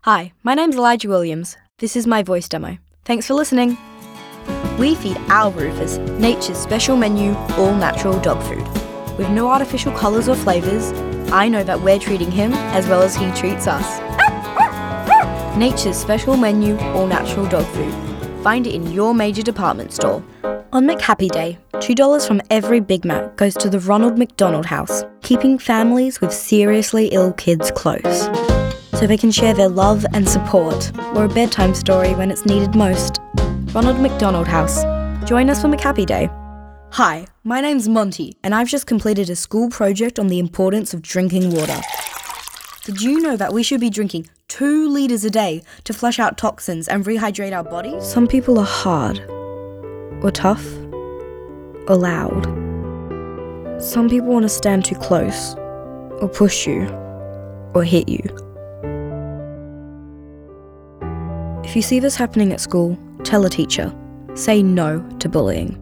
Hi, my name's Elijah Williams. This is my voice demo. Thanks for listening. We feed our Rufus nature's special menu, all-natural dog food. With no artificial colours or flavours, I know that we're treating him as well as he treats us. Nature's special menu, all-natural dog food. Find it in your major department store. On McHappy Day, $2 from every Big Mac goes to the Ronald McDonald House, keeping families with seriously ill kids close, so they can share their love and support, or a bedtime story when it's needed most. Ronald McDonald House. Join us for McHappy Day. Hi, my name's Monty, and I've just completed a school project on the importance of drinking water. Did you know that we should be drinking 2 litres a day to flush out toxins and rehydrate our bodies? Some people are hard, or tough, or loud. Some people want to stand too close, or push you, or hit you. If you see this happening at school, tell a teacher. Say no to bullying.